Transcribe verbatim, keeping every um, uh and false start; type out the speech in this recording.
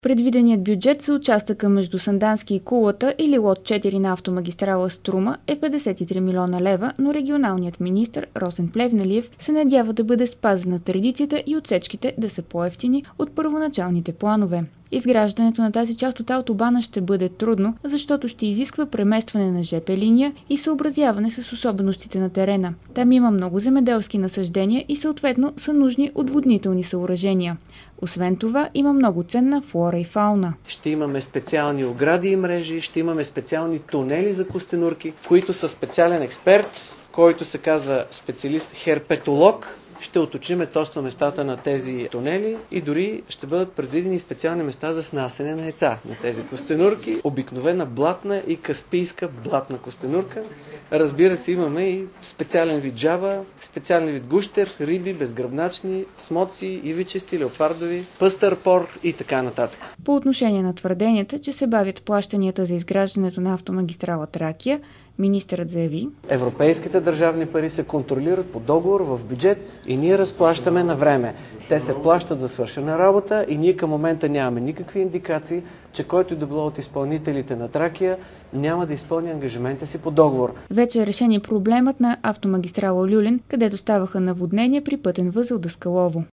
Предвиденият бюджет за участъка между Сандански и Кулата или лот четири на автомагистрала Струма е петдесет и три милиона лева, но регионалният министър Росен Плевнелиев се надява да бъде спазена традицията и отсечките да са по-евтини от първоначалните планове. Изграждането на тази част от автобана ще бъде трудно, защото ще изисква преместване на жп линия и съобразяване с особеностите на терена. Там има много земеделски насаждения и съответно са нужни отводнителни съоръжения. Освен това, има много ценна флора и фауна. Ще имаме специални огради и мрежи, ще имаме специални тунели за костенурки, които са специален експерт, който се казва специалист херпетолог. Ще уточним точно местата на тези тунели и дори ще бъдат предвидени специални места за снасене на яйца на тези костенурки. Обикновена блатна и каспийска блатна костенурка. Разбира се, имаме и специален вид жаба, специален вид гущер, риби, безгръбначни, смоци, ивичести, леопардови, пъстър пор и така нататък. По отношение на твърденията, че се бавят плащанията за изграждането на автомагистрала Тракия, министърът заяви: Европейските държавни пари се контролират по договор в бюджет и ние разплащаме на време. Те се плащат за свършена работа и ние към момента нямаме никакви индикации, че който и да било от изпълнителите на Тракия няма да изпълни ангажимента си по договор. Вече е решен и проблемът на автомагистрала Люлин, където ставаха наводнения при пътен възел Даскалово.